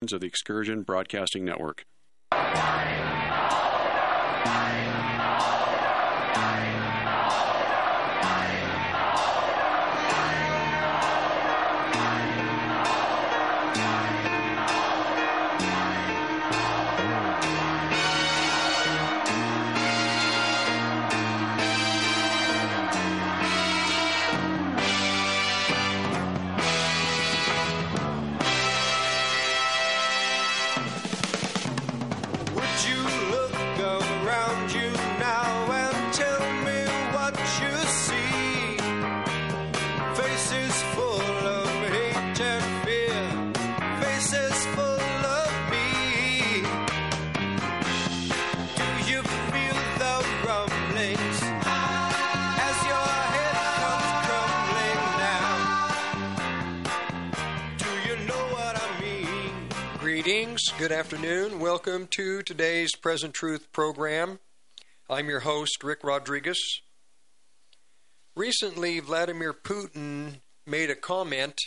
of the Excursion Broadcasting Network. Good afternoon. Welcome to today's Present Truth program. I'm your host, Rick Rodriguez. Recently, Vladimir Putin made a comment.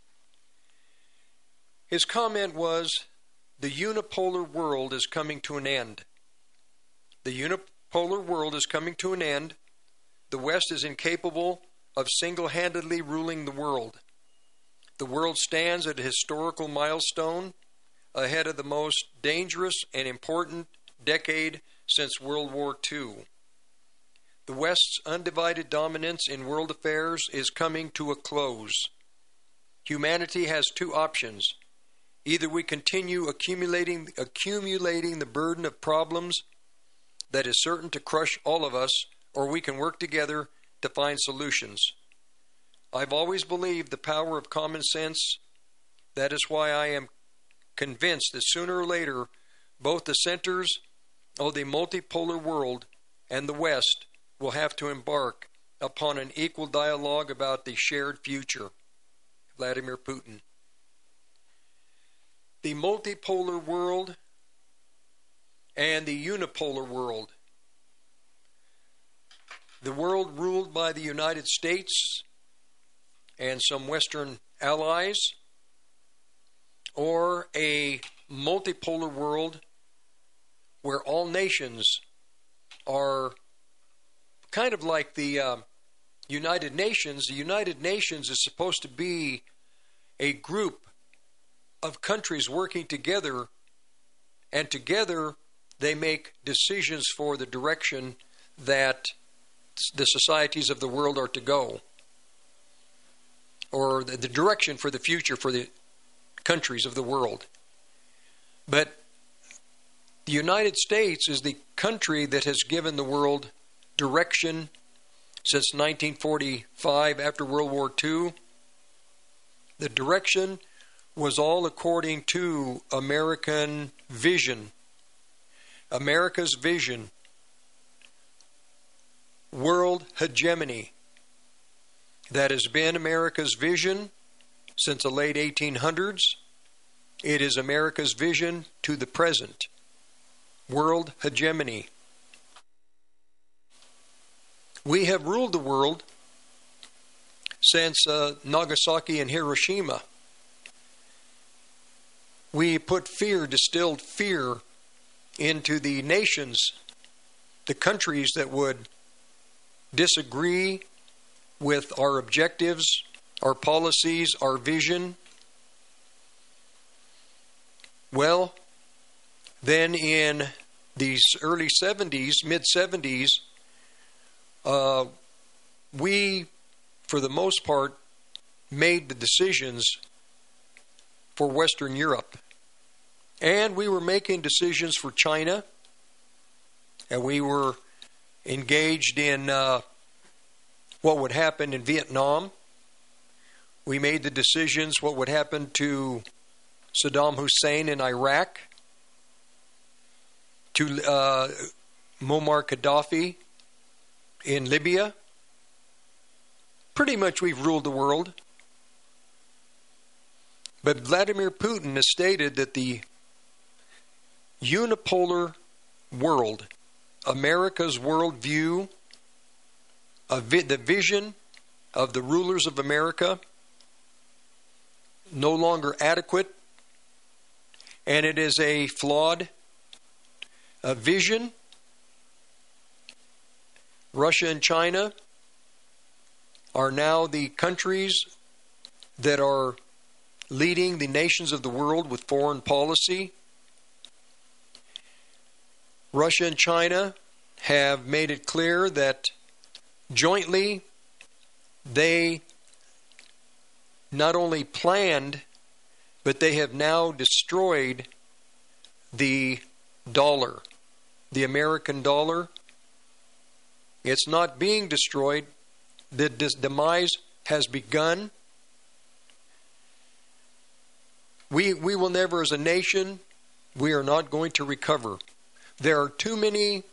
His comment was, the unipolar world is coming to an end. The unipolar world is coming to an end. The West is incapable of single-handedly ruling the world. The world stands at a historical milestone ahead of the most dangerous and important decade since World War II. The West's undivided dominance in world affairs is coming to a close. Humanity has two options. Either we continue accumulating the burden of problems that is certain to crush all of us, or we can work together to find solutions. I've always believed the power of common sense. That is why I am convinced that sooner or later, both the centers of the multipolar world and the West will have to embark upon an equal dialogue about the shared future. Vladimir Putin. The multipolar world and the unipolar world. The world ruled by the United States and some Western allies, or a multipolar world where all nations are kind of like the United Nations. The United Nations is supposed to be a group of countries working together, and together they make decisions for the direction that the societies of the world are to go, or the direction for the future for the countries of the world. But the United States is the country that has given the world direction since 1945, after World War II. The direction was all according to American vision. America's vision. World hegemony. That has been America's vision since the late 1800s. It is America's vision to the present. World hegemony. We have ruled the world since Nagasaki and Hiroshima. We put distilled fear into the nations, the countries that would disagree with our objectives, our policies, our vision. Well, then in these early 70s, mid-70s, we, for the most part, made the decisions for Western Europe. And we were making decisions for China, and we were engaged in what would happen in Vietnam. We made the decisions what would happen to Saddam Hussein in Iraq, to Muammar Gaddafi in Libya. Pretty much we've ruled the world. But Vladimir Putin has stated that the unipolar world, America's worldview, the vision of the rulers of America, no longer adequate. and it is a flawed vision. Russia and China are now the countries that are leading the nations of the world with foreign policy. Russia and China have made it clear that jointly they not only planned, but they have now destroyed the dollar, the American dollar. It's not being destroyed. The demise has begun. We will never, as a nation, we are not going to recover. There are too many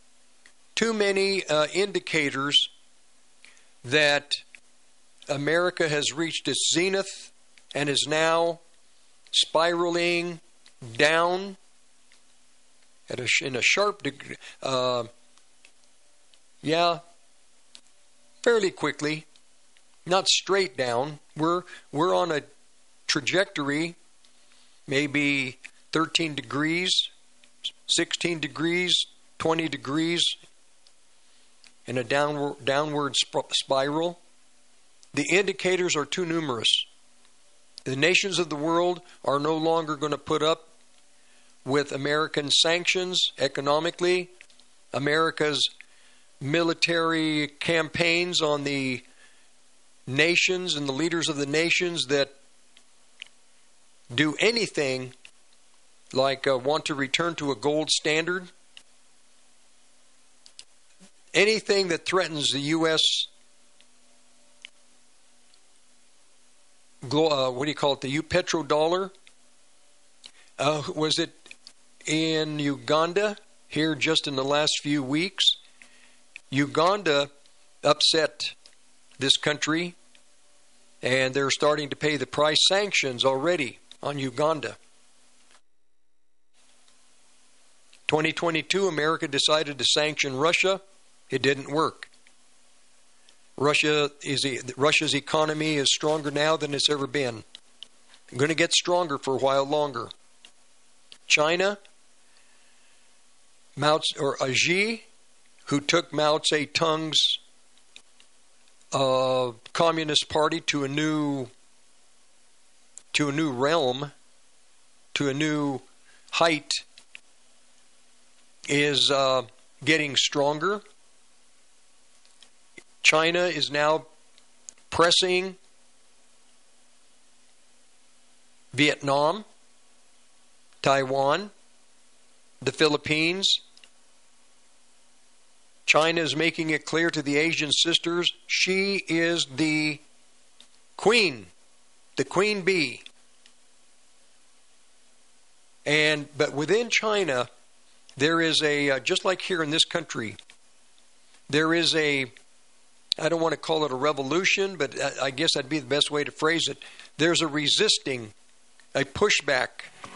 indicators that America has reached its zenith and is now spiraling down in a sharp degree. Fairly quickly, not straight down. We're on a trajectory, maybe 13 degrees, 16 degrees, 20 degrees, in a downward spiral. The indicators are too numerous. The nations of the world are no longer going to put up with American sanctions economically, America's military campaigns on the nations and the leaders of the nations that do anything like want to return to a gold standard. Anything that threatens the U.S. The petrodollar. Was it in Uganda here just in the last few weeks? Uganda upset this country, and they're starting to pay the price sanctions already on Uganda. 2022, America decided to sanction Russia. It didn't work. Russia's economy is stronger now than it's ever been. Going to get stronger for a while longer. China, Xi, who took Mao Zedong's Communist Party to a new realm, to a new height, is getting stronger. China is now pressing Vietnam, Taiwan, the Philippines. China is making it clear to the Asian sisters she is the queen bee. But within China, there is just like here in this country, there is I don't want to call it a revolution, but I guess that'd be the best way to phrase it. There's a resisting, a pushback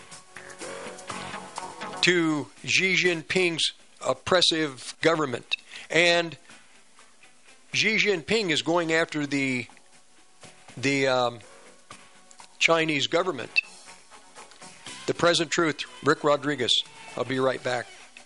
to Xi Jinping's oppressive government. And Xi Jinping is going after the Chinese government. The Present Truth, Rick Rodriguez. I'll be right back.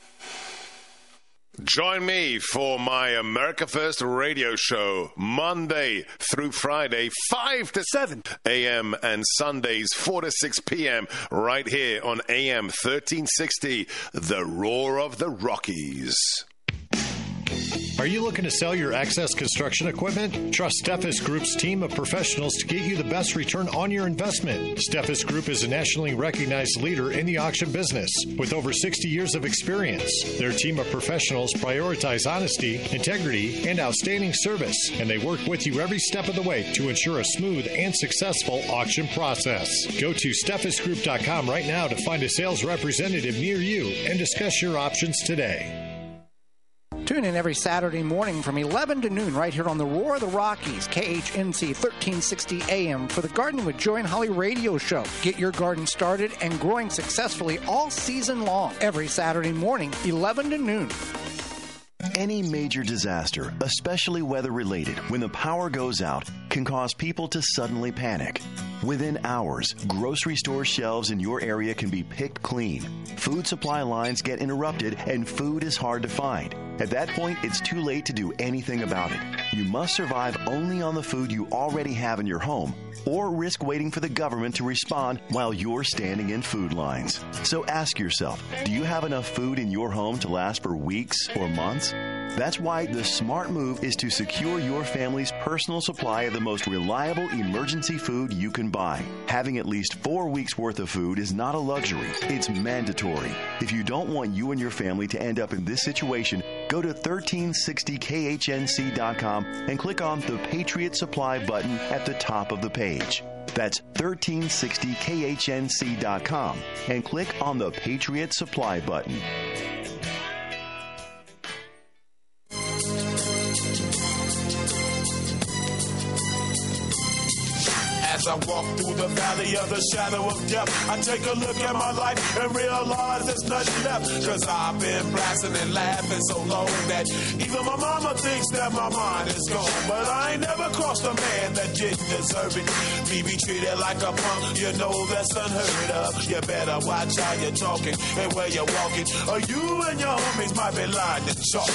Join me for my America First radio show, Monday through Friday, 5 to 7 a.m. and Sundays, 4 to 6 p.m. right here on AM 1360, The Roar of the Rockies. Are you looking to sell your excess construction equipment? Trust Steffes Group's team of professionals to get you the best return on your investment. Steffes Group is a nationally recognized leader in the auction business with over 60 years of experience. Their team of professionals prioritize honesty, integrity, and outstanding service, and they work with you every step of the way to ensure a smooth and successful auction process. Go to SteffesGroup.com right now to find a sales representative near you and discuss your options today. Tune in every Saturday morning from 11 to noon right here on the Roar of the Rockies, KHNC 1360 AM for the Gardening with Joy and Holly radio show. Get your garden started and growing successfully all season long. Every Saturday morning, 11 to noon. Any major disaster, especially weather-related, when the power goes out, can cause people to suddenly panic. Within hours, grocery store shelves in your area can be picked clean. Food supply lines get interrupted and food is hard to find. At that point, it's too late to do anything about it. You must survive only on the food you already have in your home, or risk waiting for the government to respond while you're standing in food lines. So ask yourself, do you have enough food in your home to last for weeks or months? That's why the smart move is to secure your family's personal supply of the most reliable emergency food you can buy. Having at least 4 weeks' worth of food is not a luxury. It's mandatory. If you don't want you and your family to end up in this situation, go to 1360khnc.com and click on the Patriot Supply button at the top of the page. That's 1360khnc.com and click on the Patriot Supply button. As I walk through the valley of the shadow of death, I take a look at my life and realize there's nothing left. Cause I've been blasting and laughing so long that even my mama thinks that my mind is gone. But I ain't never crossed a man that didn't deserve it. Me be treated like a punk, you know that's unheard of. You better watch how you're talking and where you're walking, or you and your homies might be lying to chalk.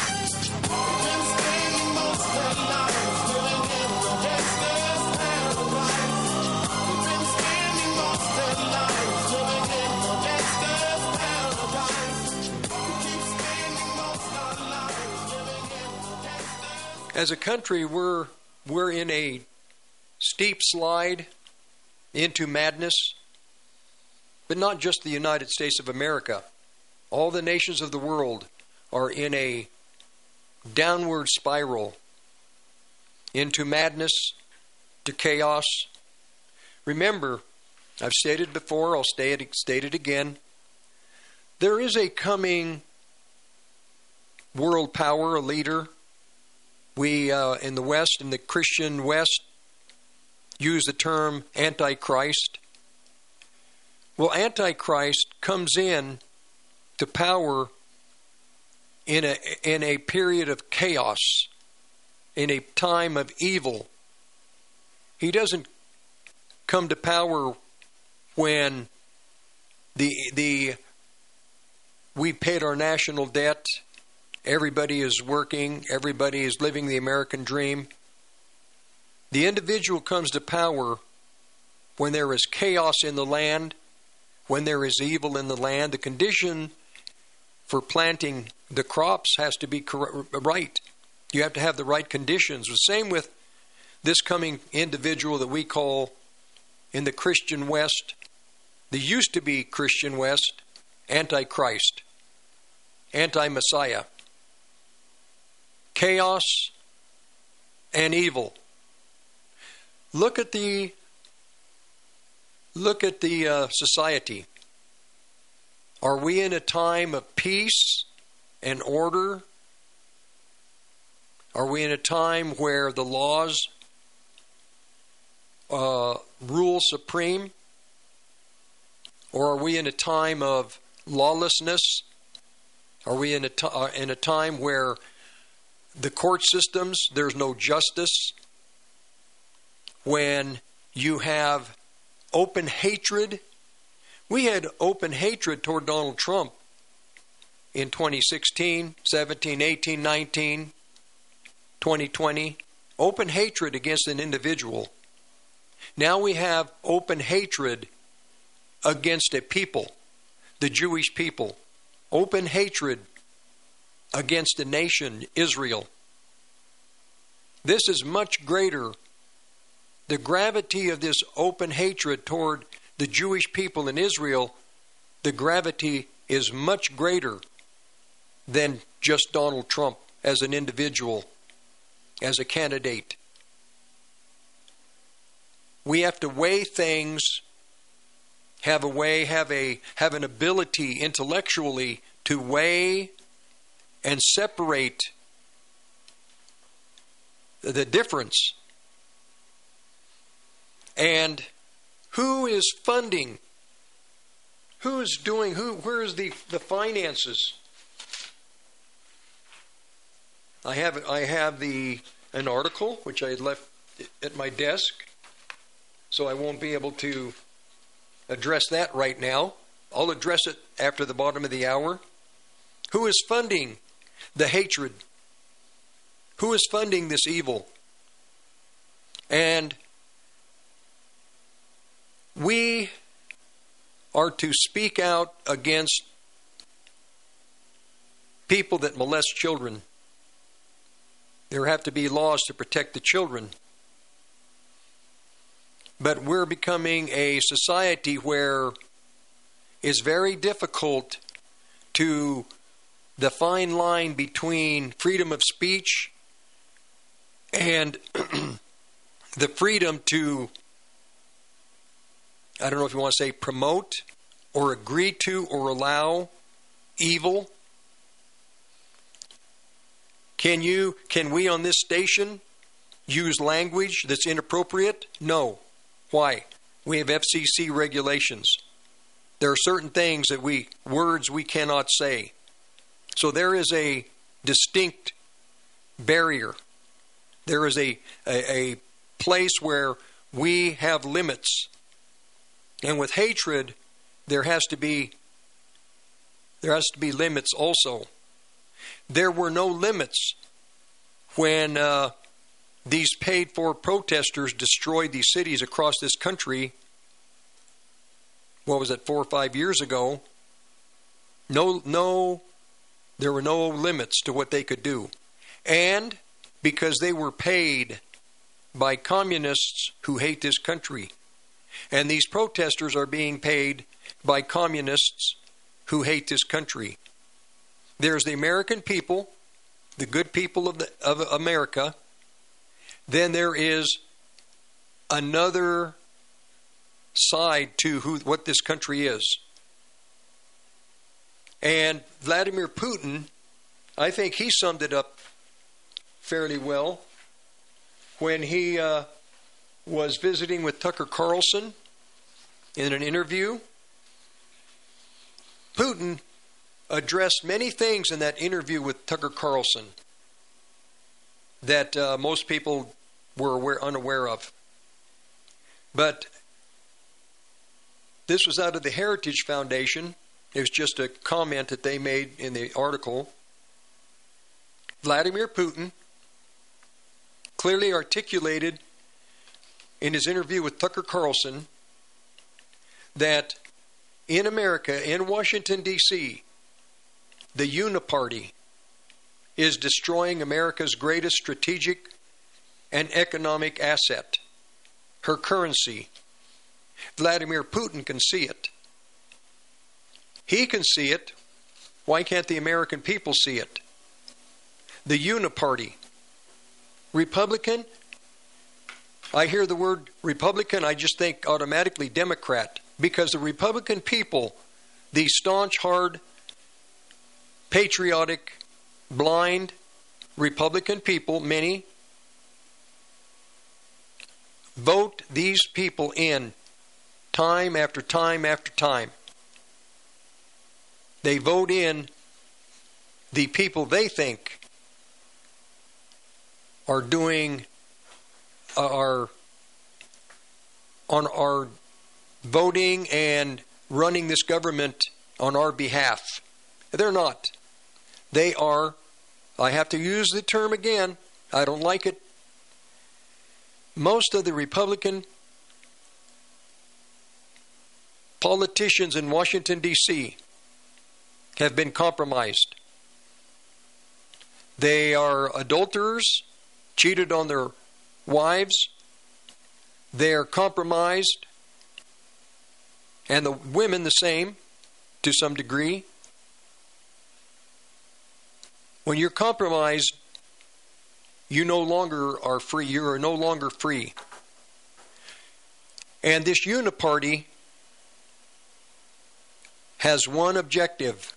As a country, we're in a steep slide into madness, but not just the United States of America. All the nations of the world are in a downward spiral into madness, to chaos. Remember, I've stated before, I'll state it again, there is a coming world power, a leader. We, in the West, in the Christian West, use the term Antichrist. Well, Antichrist comes in to power in a period of chaos, in a time of evil. He doesn't come to power when we paid our national debt. Everybody is working. Everybody is living the American dream. The individual comes to power when there is chaos in the land, when there is evil in the land. The condition for planting the crops has to be right. You have to have the right conditions. The same with this coming individual that we call in the Christian West, the used to be Christian West, Antichrist, anti-Messiah. Chaos and evil. Look at the society. Are we in a time of peace and order? Are we in a time where the laws rule supreme? Or are we in a time of lawlessness? Are we in a time where the court systems, there's no justice? When you have open hatred. We had open hatred toward Donald Trump in 2016, 17, 18, 19, 2020. Open hatred against an individual. Now we have open hatred against a people, the Jewish people. Open hatred against a nation, Israel. This is much greater. The gravity of this open hatred toward the Jewish people in Israel, the gravity is much greater than just Donald Trump as an individual, as a candidate. We have to weigh things, have an ability intellectually to weigh and separate the difference. And who is funding? Who is doing? Where is the finances? I have an article which I had left at my desk, so I won't be able to address that right now. I'll address it after the bottom of the hour. Who is funding the hatred? Who is funding this evil? And we are to speak out against people that molest children. There have to be laws to protect the children. But we're becoming a society where it's very difficult to the fine line between freedom of speech and the freedom to, I don't know if you want to say promote or agree to or allow evil. Can we on this station use language that's inappropriate? No. Why? We have FCC regulations. There are certain things words we cannot say. So there is a distinct barrier. There is a place where we have limits. And with hatred, there has to be limits also. There were no limits when these paid-for protesters destroyed these cities across this country. What was it, 4 or 5 years ago? There were no limits to what they could do. And because they were paid by communists who hate this country. And these protesters are being paid by communists who hate this country. There's the American people, the good people of America. Then there is another side to what this country is. And Vladimir Putin, I think he summed it up fairly well when he was visiting with Tucker Carlson in an interview. Putin addressed many things in that interview with Tucker Carlson that most people were unaware of. But this was out of the Heritage Foundation. It was just a comment that they made in the article. Vladimir Putin clearly articulated in his interview with Tucker Carlson that in America, in Washington, D.C., the Uniparty is destroying America's greatest strategic and economic asset, her currency. Vladimir Putin can see it. He can see it. Why can't the American people see it? The Uniparty. Republican, I hear the word Republican, I just think automatically Democrat. Because the Republican people, the staunch, hard, patriotic, blind Republican people, many, vote these people in time after time after time. They vote in the people they think are voting and running this government on our behalf. They're not. They are, I have to use the term again, I don't like it. Most of the Republican politicians in Washington, D.C. have been compromised. They are adulterers, cheated on their wives. They are compromised. And the women the same, to some degree. When you're compromised, you no longer are free. You are no longer free. And this Uniparty has one objective: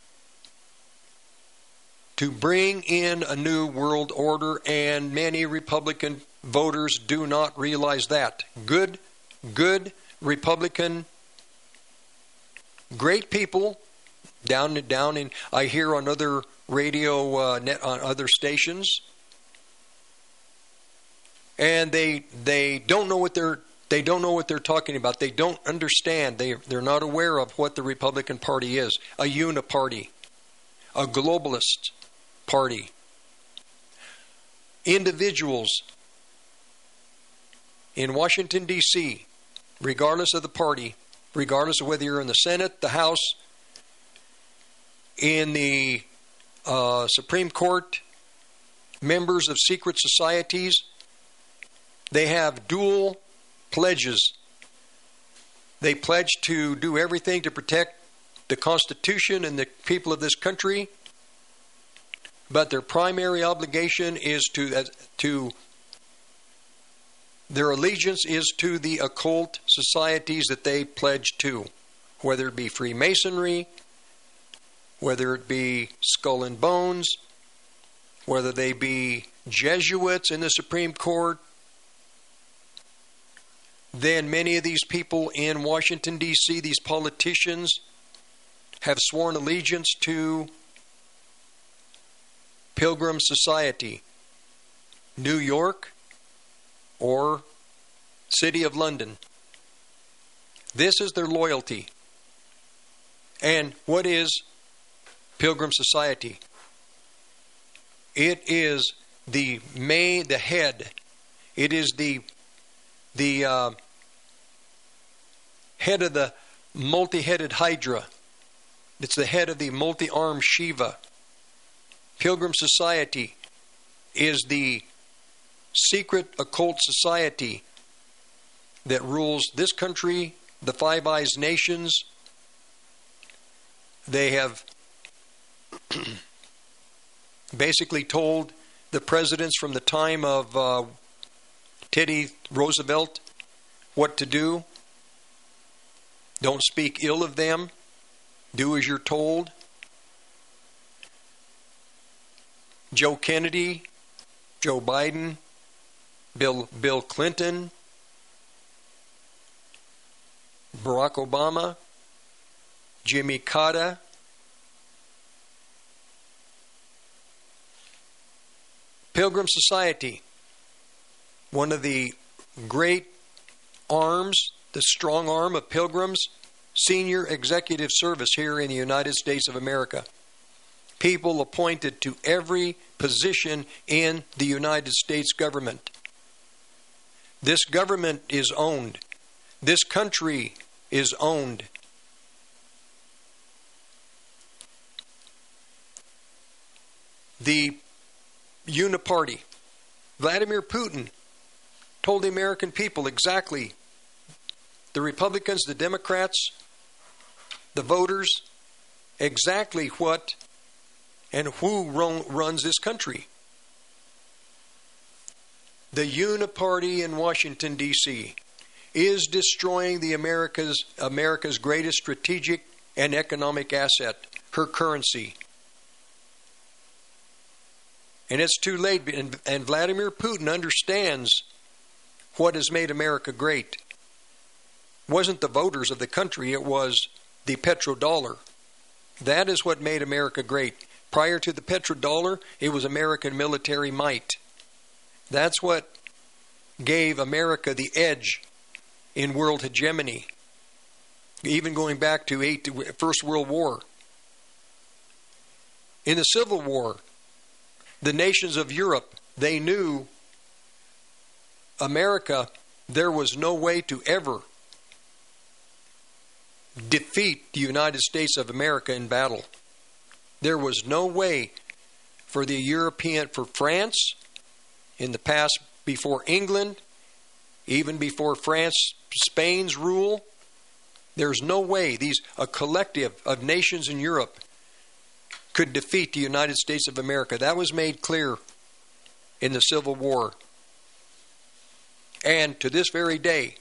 to bring in a new world order, and many Republican voters do not realize that. Good Republican, great people down in, I hear on other radio, on other stations, and they don't know what they're talking about. They don't understand. They're not aware of what the Republican Party is. A uniparty, a globalist party. Individuals in Washington, D.C., regardless of the party, regardless of whether you're in the Senate, the House, in the Supreme Court, members of secret societies, they have dual pledges. They pledge to do everything to protect the Constitution and the people of this country, but their primary obligation is to their allegiance is to the occult societies that they pledge to, whether it be Freemasonry, whether it be Skull and Bones, whether they be Jesuits in the Supreme Court. Then many of these people in Washington, D.C., these politicians, have sworn allegiance to Pilgrim Society, New York, or City of London. This is their loyalty. And what is Pilgrim Society? It is the head. It is the head of the multi-headed Hydra. It's the head of the multi-armed Shiva. Pilgrim Society is the secret occult society that rules this country, the Five Eyes nations. They have basically told the presidents from the time of Teddy Roosevelt what to do. Don't speak ill of them. Do as you're told. Joe Kennedy, Joe Biden, Bill Clinton, Barack Obama, Jimmy Carter, Pilgrim Society, one of the great arms, the strong arm of Pilgrims, senior executive service here in the United States of America. People appointed to every position in the United States government. This government is owned. This country is owned. The uniparty, Vladimir Putin, told the American people exactly, the Republicans, the Democrats, the voters, exactly what and who runs this country. The uniparty in Washington, D.C. is destroying the America's greatest strategic and economic asset, her currency. And it's too late. And Vladimir Putin understands what has made America great. It wasn't the voters of the country, it was the petrodollar. That is what made America great. Prior to the petrodollar, it was American military might. That's what gave America the edge in world hegemony, even going back to First World War. In the Civil War, the nations of Europe, they knew America, there was no way to ever defeat the United States of America in battle. There was no way for for France, in the past before England, even before Spain's rule, there's no way a collective of nations in Europe could defeat the United States of America. That was made clear in the Civil War. And to this very day,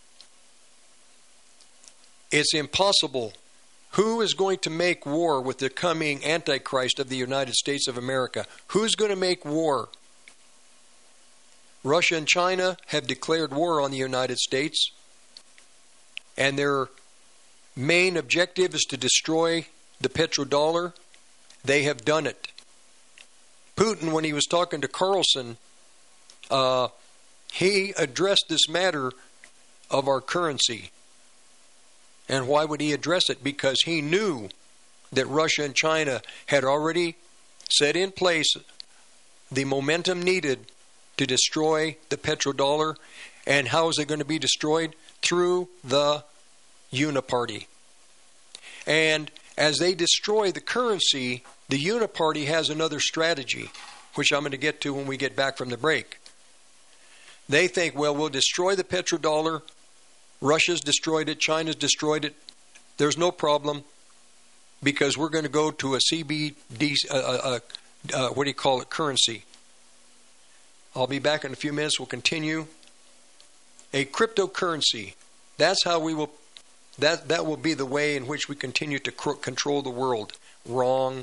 it's impossible. Who is going to make war with the coming Antichrist of the United States of America? Who's going to make war? Russia and China have declared war on the United States, and their main objective is to destroy the petrodollar. They have done it. Putin, when he was talking to Carlson he addressed this matter of our currency. And why would he address it? Because he knew that Russia and China had already set in place the momentum needed to destroy the petrodollar. And how is it going to be destroyed? Through the Uniparty. And as they destroy the currency, the Uniparty has another strategy, which I'm going to get to when we get back from the break. They think, well, we'll destroy the petrodollar. Russia's destroyed it. China's destroyed it. There's no problem because we're going to go to a CBD, currency. I'll be back in a few minutes. We'll continue. A cryptocurrency. That's how we will. That will be the way in which we continue to control the world. Wrong.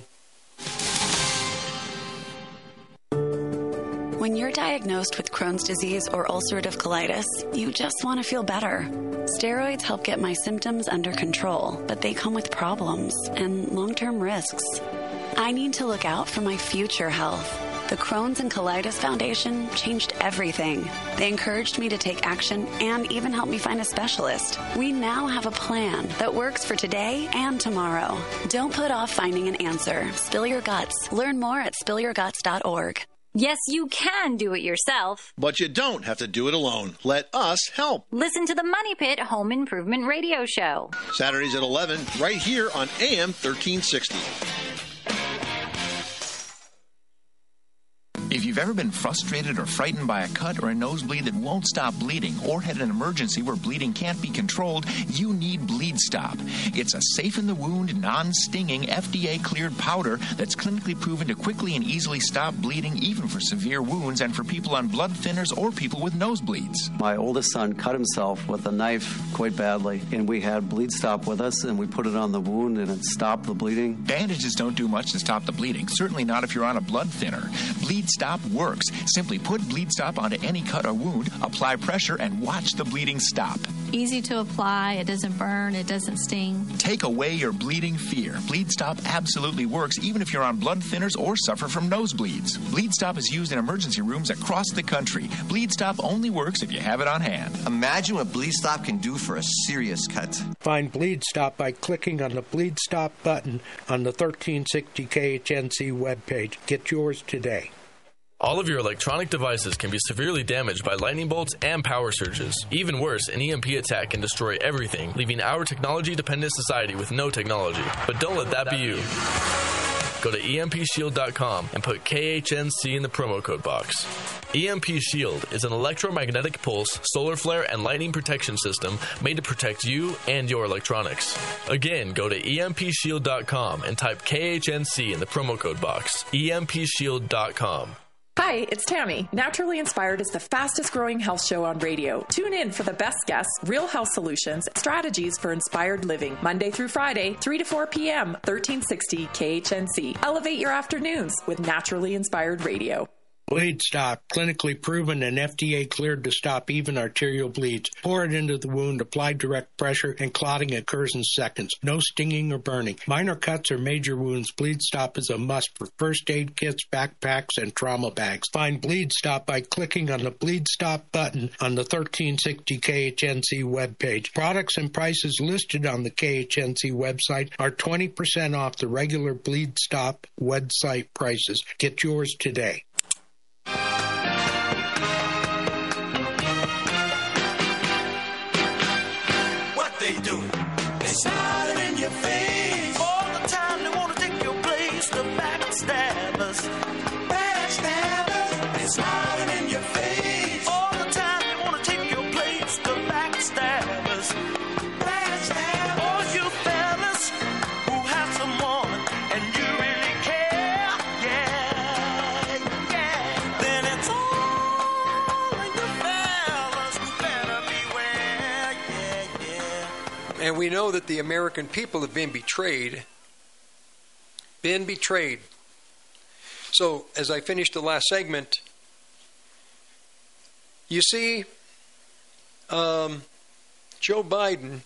When you're diagnosed with Crohn's disease or ulcerative colitis, you just want to feel better. Steroids help get my symptoms under control, but they come with problems and long-term risks. I need to look out for my future health. The Crohn's and Colitis Foundation changed everything. They encouraged me to take action and even helped me find a specialist. We now have a plan that works for today and tomorrow. Don't put off finding an answer. Spill your guts. Learn more at spillyourguts.org. Yes, you can do it yourself. But you don't have to do it alone. Let us help. Listen to the Money Pit Home Improvement Radio Show. Saturdays at 11, right here on AM 1360. If you've ever been frustrated or frightened by a cut or a nosebleed that won't stop bleeding, or had an emergency where bleeding can't be controlled, you need Bleed Stop. It's a safe-in-the-wound, non-stinging, FDA-cleared powder that's clinically proven to quickly and easily stop bleeding, even for severe wounds and for people on blood thinners or people with nosebleeds. My oldest son cut himself with a knife quite badly, and we had Bleed Stop with us, and we put it on the wound, and it stopped the bleeding. Bandages don't do much to stop the bleeding, certainly not if you're on a blood thinner. Bleed Stop works. Simply put Bleed Stop onto any cut or wound, apply pressure, and watch the bleeding stop. Easy to apply, it doesn't burn, it doesn't sting. Take away your bleeding fear. Bleed Stop absolutely works even if you're on blood thinners or suffer from nosebleeds. Bleed Stop is used in emergency rooms across the country. Bleed Stop only works if you have it on hand. Imagine what Bleed Stop can do for a serious cut. Find Bleed Stop by clicking on the Bleed Stop button on the 1360 KHNC webpage. Get yours today. All of your electronic devices can be severely damaged by lightning bolts and power surges. Even worse, an EMP attack can destroy everything, leaving our technology-dependent society with no technology. But don't let that be you. Go to EMPShield.com and put KHNC in the promo code box. EMP Shield is an electromagnetic pulse, solar flare, and lightning protection system made to protect you and your electronics. Again, go to EMPShield.com and type KHNC in the promo code box. EMPShield.com. Hi, it's Tammy. Naturally Inspired is the fastest growing health show on radio. Tune in for the best guests, real health solutions, strategies for inspired living. Monday through Friday, 3 to 4 p.m., 1360 KHNC. Elevate your afternoons with Naturally Inspired Radio. Bleed Stop, clinically proven and FDA cleared to stop even arterial bleeds. Pour it into the wound, apply direct pressure, and clotting occurs in seconds. No stinging or burning. Minor cuts or major wounds, Bleed Stop is a must for first aid kits, backpacks, and trauma bags. Find Bleed Stop by clicking on the Bleed Stop button on the 1360 KHNC webpage. Products and prices listed on the KHNC website are 20% off the regular Bleed Stop website prices. Get yours today. They do. They slide in your face all the time. They want to take your place. The backstabbers, backstabbers. They slide in your face all the time. They want to take your place. The backstabbers, backstabbers. All you fellas who have someone and you really care, yeah, yeah. Then it's all of you fellas who better beware, yeah, yeah. And we know that the American people have been betrayed. Been betrayed. So, as I finished the last segment, you see, Joe Biden,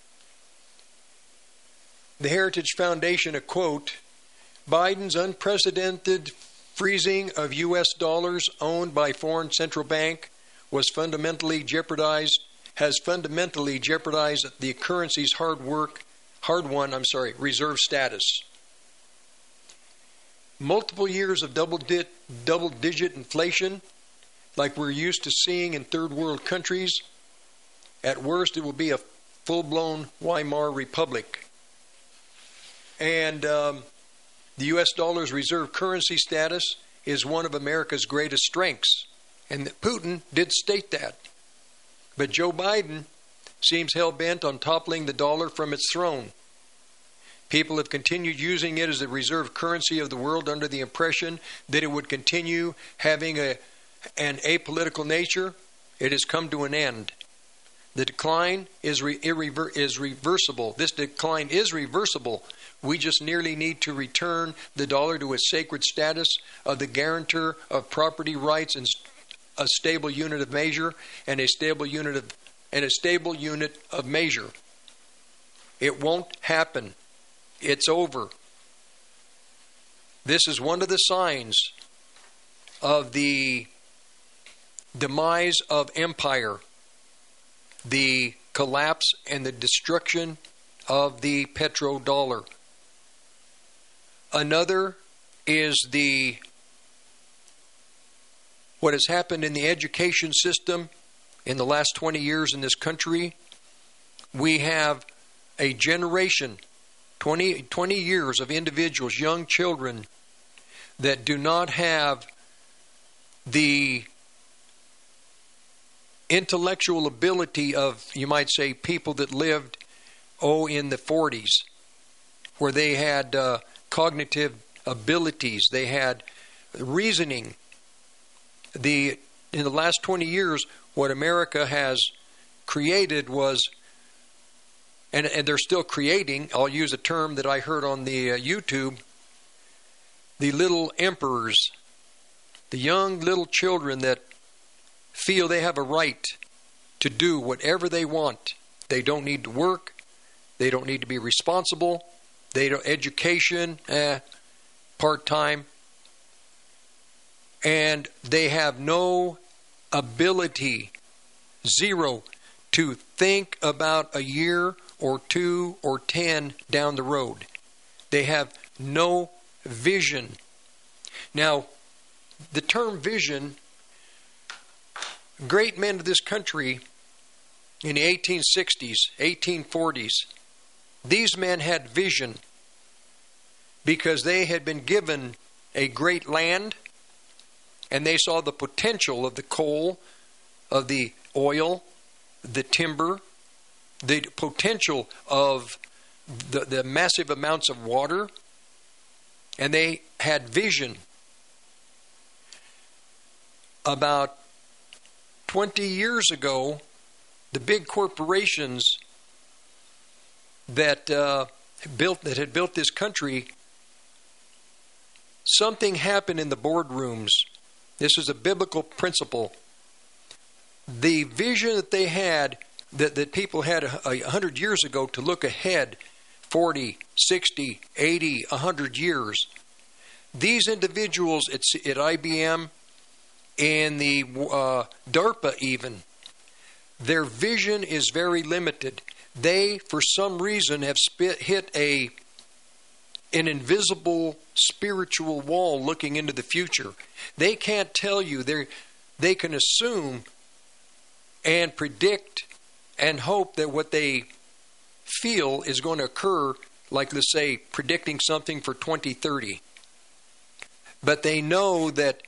the Heritage Foundation, a quote, Biden's unprecedented freezing of U.S. dollars owned by foreign central bank has fundamentally jeopardized the currency's hard-won reserve status. Multiple years of double-digit inflation, like we're used to seeing in third world countries. At worst, it will be a full-blown Weimar Republic. And the U.S. dollar's reserve currency status is one of America's greatest strengths. And Putin did state that. But Joe Biden seems hell-bent on toppling the dollar from its throne. People have continued using it as the reserve currency of the world under the impression that it would continue having an apolitical nature. It has come to an end. The decline is reversible. This decline is reversible. We just merely need to return the dollar to its sacred status of the guarantor of property rights and a stable unit of measure and a stable unit of measure. It won't happen. It's over. This is one of the signs of the demise of empire, the collapse and the destruction of the petrodollar. Another is what has happened in the education system in the last 20 years in this country. We have a generation, 20 years of individuals, young children, that do not have the intellectual ability of, you might say, people that lived, in the 40s, where they had cognitive abilities, they had reasoning. In the last 20 years, what America has created was, and they're still creating, I'll use a term that I heard on the YouTube, the little emperors, the young little children that feel they have a right to do whatever they want. They don't need to work. They don't need to be responsible. Education, part-time. And they have no ability, zero, to think about a year or 2 or 10 down the road. They have no vision. Now, the term vision, great men of this country in the 1860s, 1840s, these men had vision because they had been given a great land and they saw the potential of the coal, of the oil, the timber, the potential of the massive amounts of water, and they had vision. About 20 years ago, the big corporations that had built this country, something happened in the boardrooms. This is a biblical principle. The vision that they had, that people had 100 years ago to look ahead, 40, 60, 80, 100 years. These individuals at IBM and the DARPA even, their vision is very limited. They, for some reason, have hit an invisible spiritual wall looking into the future. They can't tell you. They can assume and predict and hope that what they feel is going to occur, like, let's say, predicting something for 2030. But they know that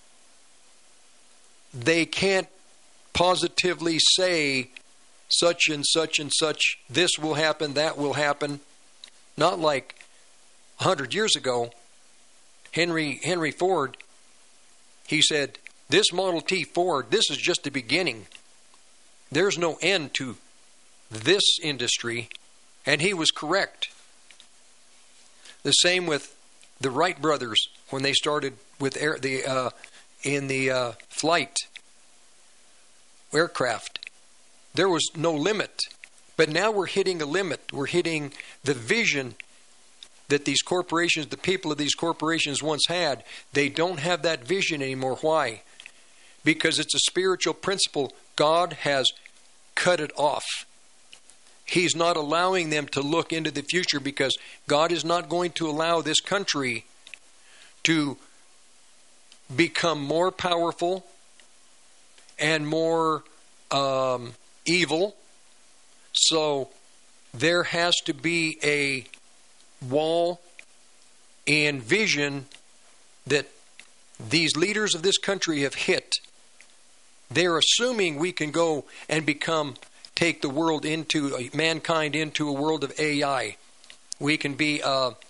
they can't positively say such and such and such, this will happen, that will happen. Not like 100 years ago, Henry Ford, he said, this Model T Ford, this is just the beginning. There's no end to this industry. And he was correct. The same with the Wright brothers when they started with in the flight aircraft. There was no limit. But now we're hitting a limit. We're hitting the vision that these corporations, the people of these corporations once had. They don't have that vision anymore. Why? because it's a spiritual principle. God has cut it off. He's not allowing them to look into the future, because God is not going to allow this country to become more powerful and more evil. So there has to be a wall and vision that these leaders of this country have hit. They're assuming we can go and take the world mankind into a world of AI. We can be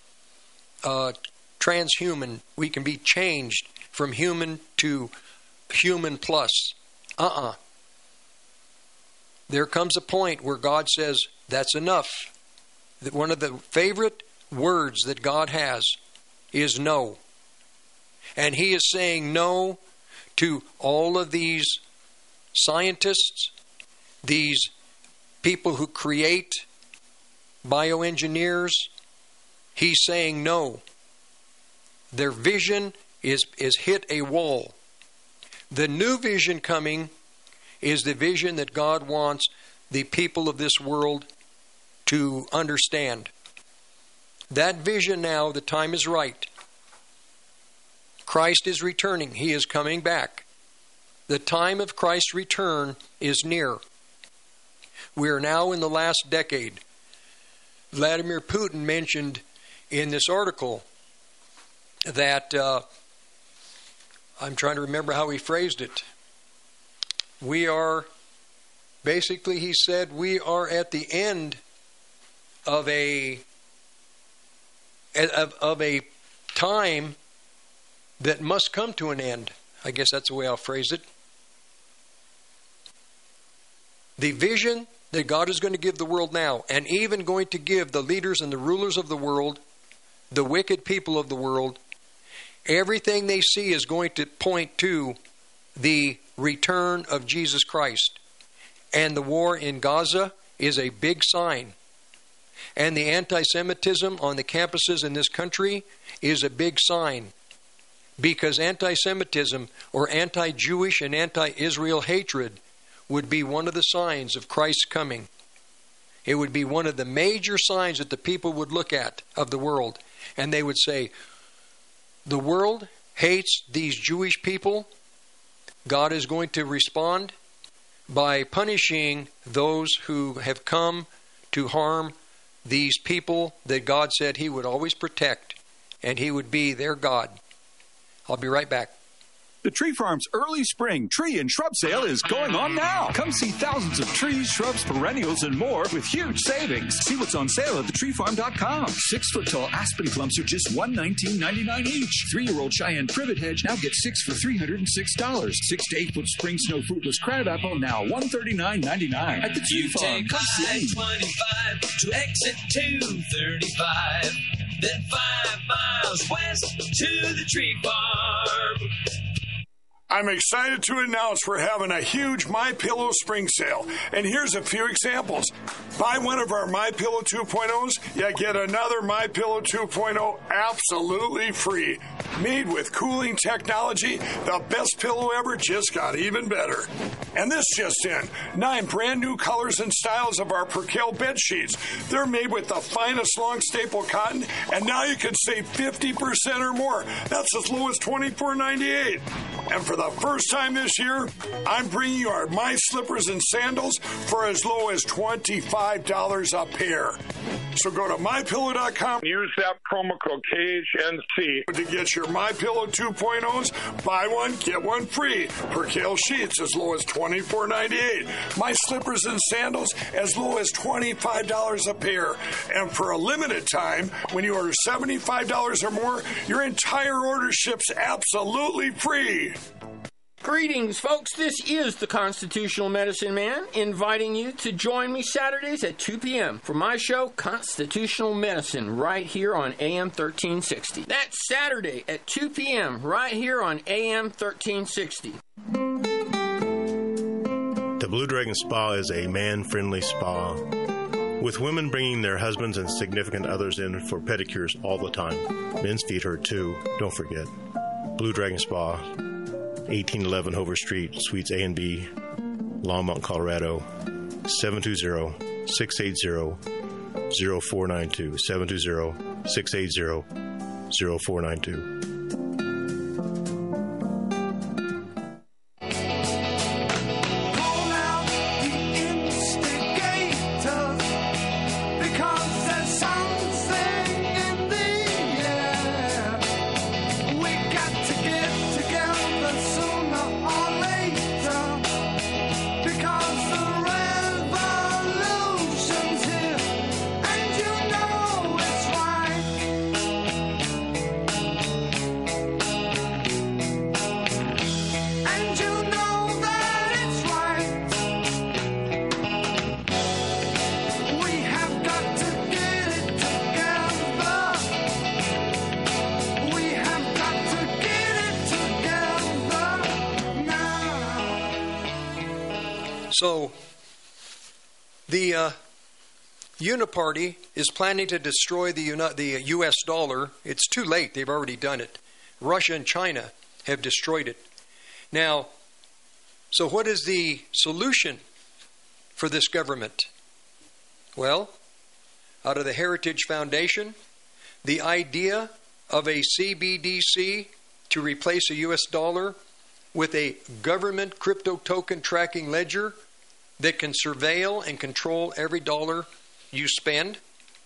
transhuman. We can be changed from human to human plus. There comes a point where God says, that's enough. That one of the favorite words that God has is no. And He is saying no to all of these scientists, these people who create bioengineers. He's saying no. Their vision is hit a wall. The new vision coming is the vision that God wants the people of this world to understand. That vision now, the time is right. Christ is returning. He is coming back. The time of Christ's return is near. We are now in the last decade. Vladimir Putin mentioned in this article that, I'm trying to remember how he phrased it. We are, basically he said, we are at the end of a time that must come to an end. I guess that's the way I'll phrase it. The vision that God is going to give the world now, and even going to give the leaders and the rulers of the world, the wicked people of the world, everything they see is going to point to the return of Jesus Christ. And the war in Gaza is a big sign. And the anti-Semitism on the campuses in this country is a big sign. Because anti-Semitism or anti-Jewish and anti-Israel hatred would be one of the signs of Christ's coming. It would be one of the major signs that the people would look at of the world. And they would say, the world hates these Jewish people. God is going to respond by punishing those who have come to harm these people that God said He would always protect, and He would be their God. I'll be right back. The Tree Farm's early spring tree and shrub sale is going on now. Come see thousands of trees, shrubs, perennials, and more with huge savings. See what's on sale at thetreefarm.com. 6-foot-tall aspen clumps are just $119.99 each. 3-year-old Cheyenne privet hedge now gets 6 for $306. 6 to 8-foot spring snow fruitless crabapple now $139.99 at the Tree Farm. Come see. 25 to exit 235, then 5 miles west to the Tree Farm. I'm excited to announce we're having a huge MyPillow spring sale. And here's a few examples. Buy one of our MyPillow 2.0s, you get another MyPillow 2.0 absolutely free. Made with cooling technology, the best pillow ever just got even better. And this just in, 9 brand new colors and styles of our Percale bed sheets. They're made with the finest long staple cotton, and now you can save 50% or more. That's as low as $24.98. And for the first time this year, I'm bringing you our My Slippers and Sandals for as low as $25 a pair. So go to MyPillow.com. Use that promo code KHNC to get your MyPillow 2.0s. Buy one, get one free. Percale sheets as low as $24.98. My Slippers and Sandals as low as $25 a pair. And for a limited time, when you order $75 or more, your entire order ships absolutely free. Greetings, folks. This is the Constitutional Medicine Man, inviting you to join me Saturdays at 2 p.m. for my show, Constitutional Medicine, right here on AM 1360. That's Saturday at 2 p.m. right here on AM 1360. The Blue Dragon Spa is a man-friendly spa, with women bringing their husbands and significant others in for pedicures all the time. Men's feet hurt too, don't forget. Blue Dragon Spa. 1811 Hover Street, Suites A and B, Longmont, Colorado, 720-680-0492, 720-680-0492. So, the Uniparty is planning to destroy the U.S. dollar. It's too late. They've already done it. Russia and China have destroyed it. Now, so what is the solution for this government? Well, out of the Heritage Foundation, the idea of a CBDC to replace a U.S. dollar with a government crypto token tracking ledger that can surveil and control every dollar you spend.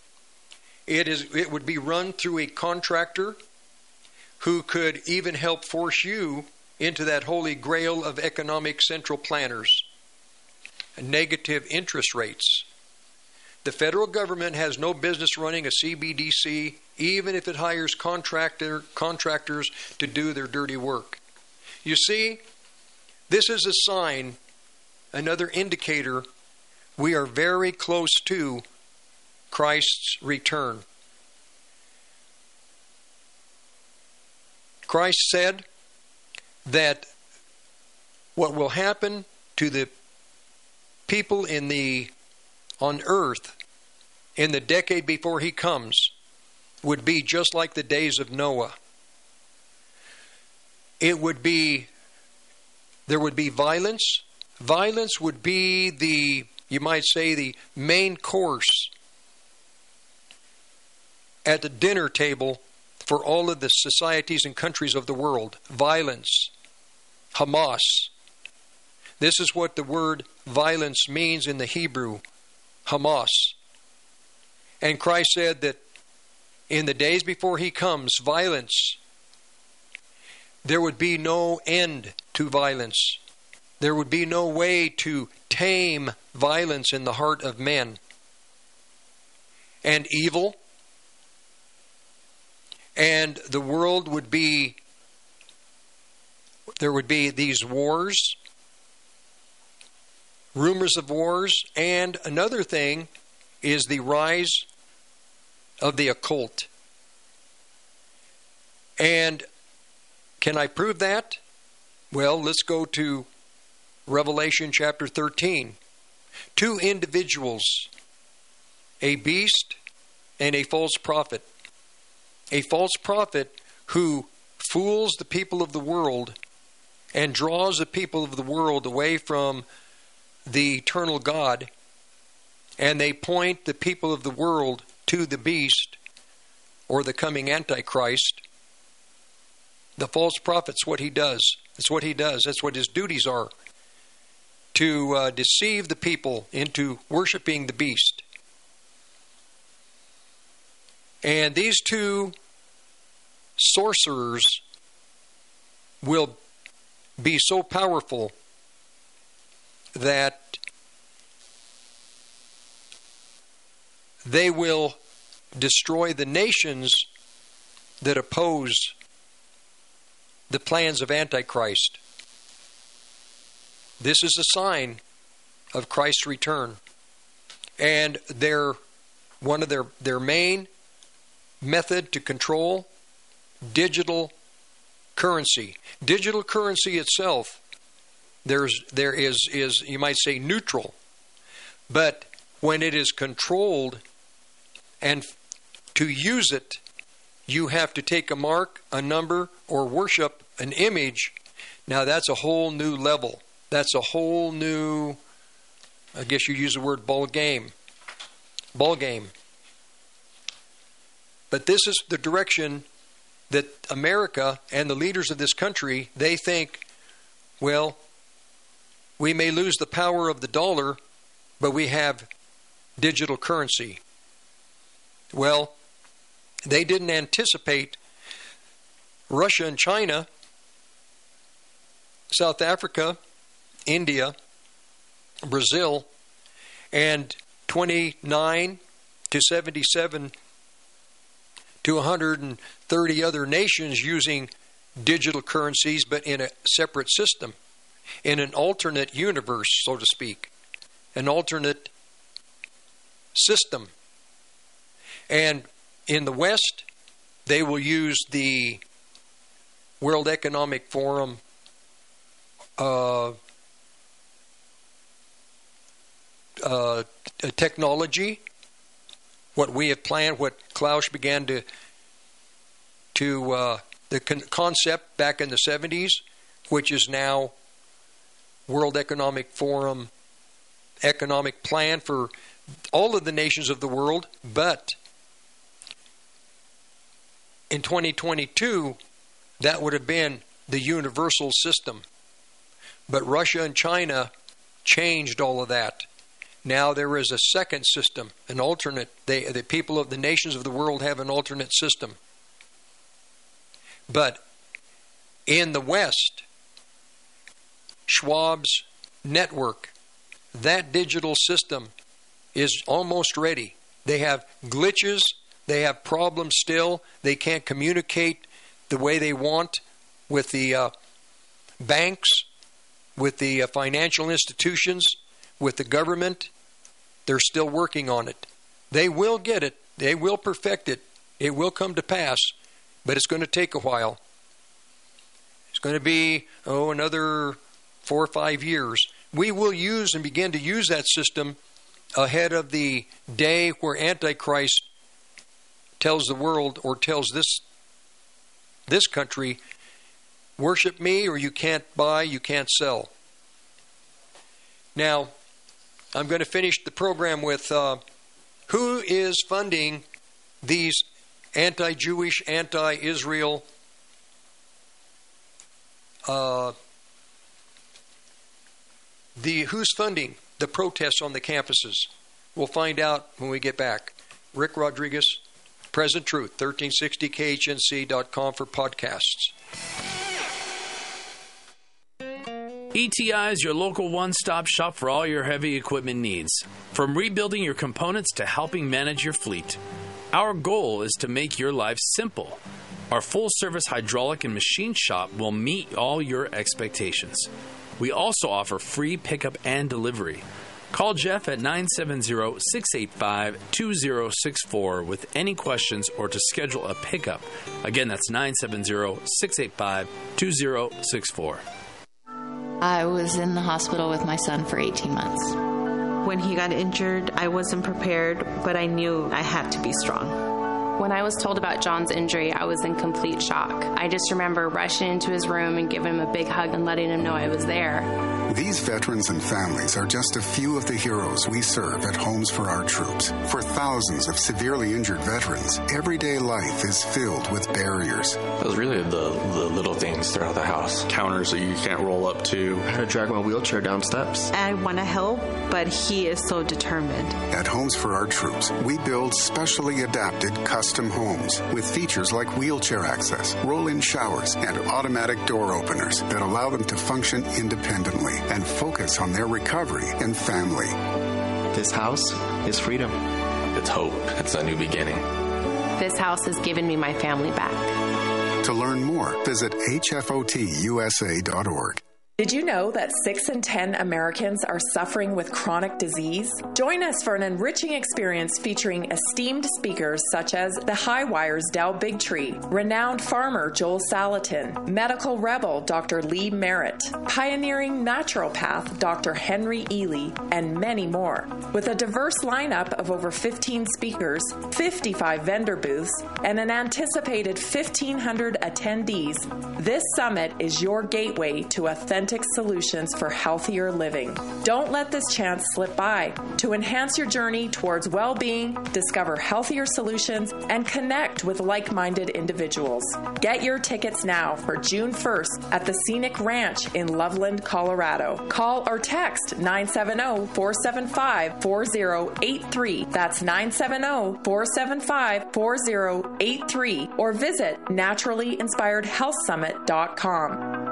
It would be run through a contractor who could even help force you into that holy grail of economic central planners, negative interest rates. The federal government has no business running a CBDC, even if it hires contractors to do their dirty work. You see, this is a sign, another indicator, we are very close to Christ's return. Christ said that what will happen to the people on earth in the decade before he comes would be just like the days of Noah. There would be violence. Violence would be you might say, the main course at the dinner table for all of the societies and countries of the world. Violence. Hamas. This is what the word violence means in the Hebrew. Hamas. And Christ said that in the days before he comes, violence, there would be no end to violence. There would be no way to tame violence in the heart of men. And evil. And the world would be, there would be these wars, rumors of wars, and another thing is the rise of the occult. And can I prove that? Well, let's go to Revelation chapter 13. Two individuals, a beast and a false prophet. A false prophet who fools the people of the world and draws the people of the world away from the eternal God, and they point the people of the world to the beast or the coming Antichrist. The false prophet's what he does. That's what he does. That's what his duties are. To deceive the people into worshiping the beast. And these two sorcerers will be so powerful that they will destroy the nations that oppose the plans of Antichrist. This is a sign of Christ's return. And one of their main method to control digital currency. Digital currency itself, there is you might say neutral, but when it is controlled, and to use it, you have to take a mark, a number, or worship an image Now that's a whole new level. That's a whole new, I guess you use the word ball game. But this is the direction that America and the leaders of this country, they think, well, we may lose the power of the dollar, but we have digital currency. Well, they didn't anticipate Russia and China, South Africa, India, Brazil, and 29 to 77 to 130 other nations using digital currencies, but in a separate system, in an alternate universe, so to speak, an alternate system. And in the West, they will use the World Economic Forum technology, what we have planned, what Klaus began to the concept back in the 70s, which is now World Economic Forum economic plan for all of the nations of the world. But in 2022, that would have been the universal system. But Russia and China changed all of that. Now there is a second system, an alternate. The people of the nations of the world have an alternate system. But in the West, Schwab's network, that digital system is almost ready. They have glitches. They have problems still. They can't communicate the way they want with the banks, with the financial institutions, with the government. They're still working on it. They will get it. They will perfect it. It will come to pass, but it's going to take a while. It's going to be, another 4 or 5 years. We will use and begin to use that system ahead of the day where Antichrist tells the world, or tells this country, worship me or you can't buy, you can't sell. Now, I'm going to finish the program with who is funding these anti-Jewish, anti-Israel who's funding the protests on the campuses? We'll find out when we get back. Rick Rodriguez, Present Truth, 1360khnc.com for podcasts. ETI is your local one-stop shop for all your heavy equipment needs. From rebuilding your components to helping manage your fleet. Our goal is to make your life simple. Our full-service hydraulic and machine shop will meet all your expectations. We also offer free pickup and delivery. Call Jeff at 970-685-2064 with any questions or to schedule a pickup. Again, that's 970-685-2064. I was in the hospital with my son for 18 months. When he got injured, I wasn't prepared, but I knew I had to be strong. When I was told about John's injury, I was in complete shock. I just remember rushing into his room and giving him a big hug and letting him know I was there. These veterans and families are just a few of the heroes we serve at Homes for Our Troops. For thousands of severely injured veterans, everyday life is filled with barriers. It was really the little things throughout the house. Counters that you can't roll up to. I had to drag my wheelchair down steps. I want to help, but he is so determined. At Homes for Our Troops, we build specially adapted custom homes with features like wheelchair access, roll-in showers, and automatic door openers that allow them to function independently and focus on their recovery and family. This house is freedom. It's hope. It's a new beginning. This house has given me my family back. To learn more, visit hfotusa.org. Did you know that 6 in 10 Americans are suffering with chronic disease? Join us for an enriching experience featuring esteemed speakers such as the High Wire's Del Bigtree, renowned farmer Joel Salatin, medical rebel Dr. Lee Merritt, pioneering naturopath Dr. Henry Ely, and many more. With a diverse lineup of over 15 speakers, 55 vendor booths, and an anticipated 1,500 attendees, this summit is your gateway to authentic solutions for healthier living. Don't let this chance slip by. To enhance your journey towards well-being, discover healthier solutions, and connect with like-minded individuals. Get your tickets now for June 1st at the Scenic Ranch in Loveland, Colorado. Call or text 970-475-4083. That's 970-475-4083. Or visit naturallyinspiredhealthsummit.com.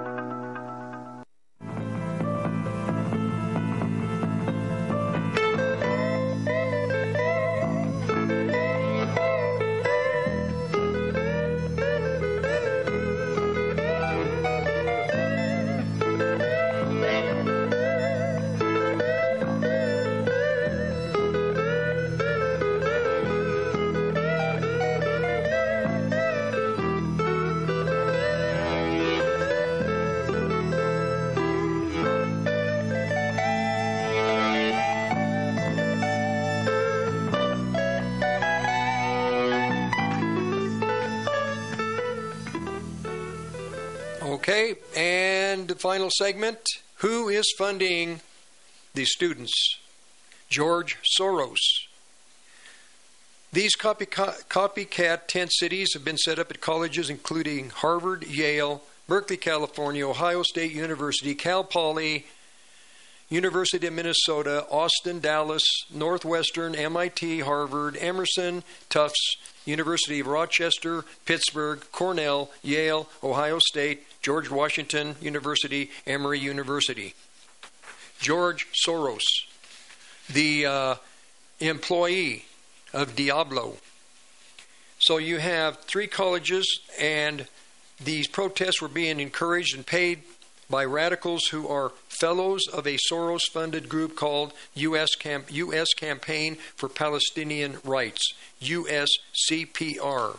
Okay, and the final segment. Who is funding the students? George Soros. These copycat tent cities have been set up at colleges including Harvard, Yale, Berkeley, California, Ohio State University, Cal Poly, University of Minnesota, Austin, Dallas, Northwestern, MIT, Harvard, Emerson, Tufts, University of Rochester, Pittsburgh, Cornell, Yale, Ohio State, George Washington University, Emory University. George Soros, the employee of Diablo. So you have 3 colleges, and these protests were being encouraged and paid by radicals who are fellows of a Soros-funded group called U.S. Campaign for Palestinian Rights, USCPR.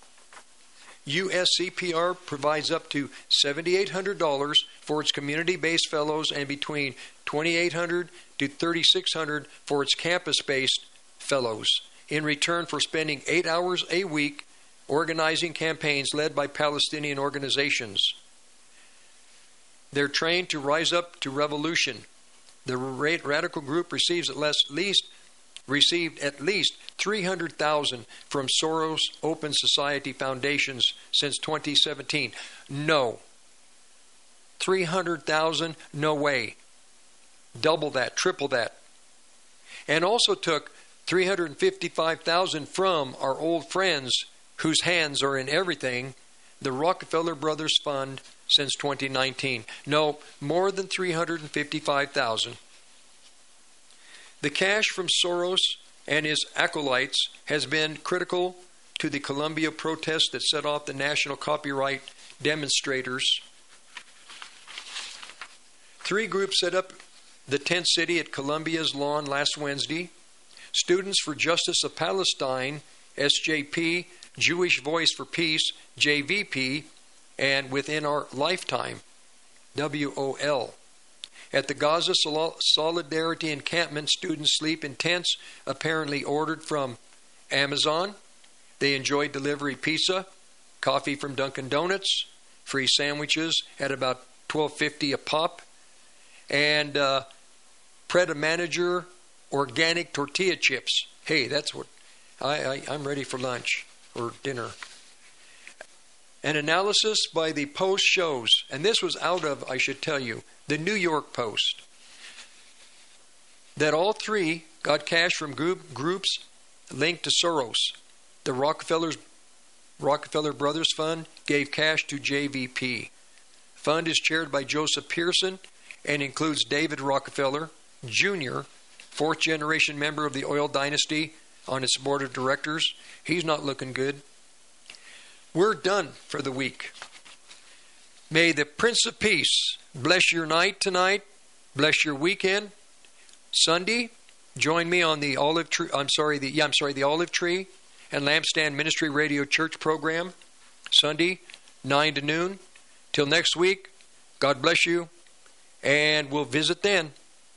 USCPR provides up to $7,800 for its community-based fellows and between $2,800 to $3,600 for its campus-based fellows, in return for spending 8 hours a week organizing campaigns led by Palestinian organizations. They're trained to rise up to revolution. The radical group received at least $300,000 from Soros Open Society foundations since 2017. No. $300,000? No way. Double that, triple that. And also took $355,000 from our old friends whose hands are in everything, the Rockefeller Brothers Fund, since 2019. No, more than $355,000. The cash from Soros and his acolytes has been critical to the Columbia protests that set off the national copyright demonstrators. 3 groups set up the tent city at Columbia's lawn last Wednesday. Students for Justice of Palestine, SJP, Jewish Voice for Peace, JVP, and Within Our Lifetime, WOL. At the Gaza Solidarity Encampment, students sleep in tents apparently ordered from Amazon. They enjoy delivery pizza, coffee from Dunkin' Donuts, free sandwiches at about $12.50 a pop, and Pret a Manager organic tortilla chips. Hey, that's what I'm ready for lunch or dinner. An analysis by the Post shows, and this was out of, I should tell you, the New York Post, that all 3 got cash from groups linked to Soros. The Rockefeller Brothers Fund gave cash to JVP. Fund is chaired by Joseph Pearson and includes David Rockefeller Jr., 4th-generation member of the oil dynasty, on its board of directors. He's not looking good. We're done for the week. May the Prince of Peace bless your night tonight, bless your weekend. Sunday, join me on the Olive Tree. The Olive Tree and Lampstand Ministry Radio Church program. Sunday, 9 to noon. Till next week, God bless you, and we'll visit then.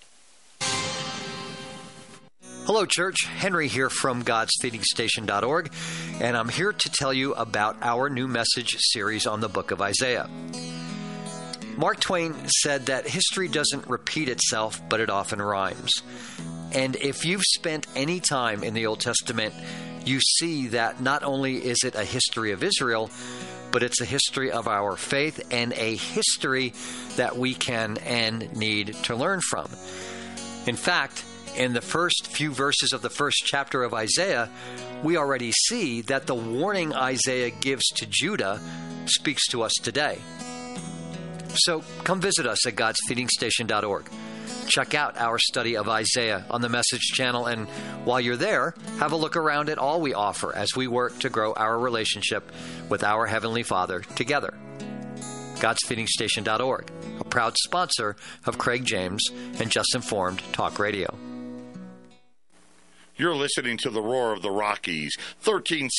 Hello, church. Henry here from God'sFeedingStation.org, and I'm here to tell you about our new message series on the book of Isaiah. Mark Twain said that history doesn't repeat itself, but it often rhymes. And if you've spent any time in the Old Testament, you see that not only is it a history of Israel, but it's a history of our faith and a history that we can and need to learn from. In fact, in the first few verses of the first chapter of Isaiah, we already see that the warning Isaiah gives to Judah speaks to us today. So come visit us at God'sFeedingStation.org. Check out our study of Isaiah on the Message channel, and while you're there, have a look around at all we offer as we work to grow our relationship with our Heavenly Father together. God'sFeedingStation.org, a proud sponsor of Craig James and Just Informed Talk Radio. You're listening to the Roar of the Rockies,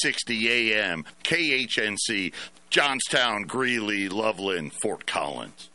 1360 AM, KHNC, Johnstown, Greeley, Loveland, Fort Collins.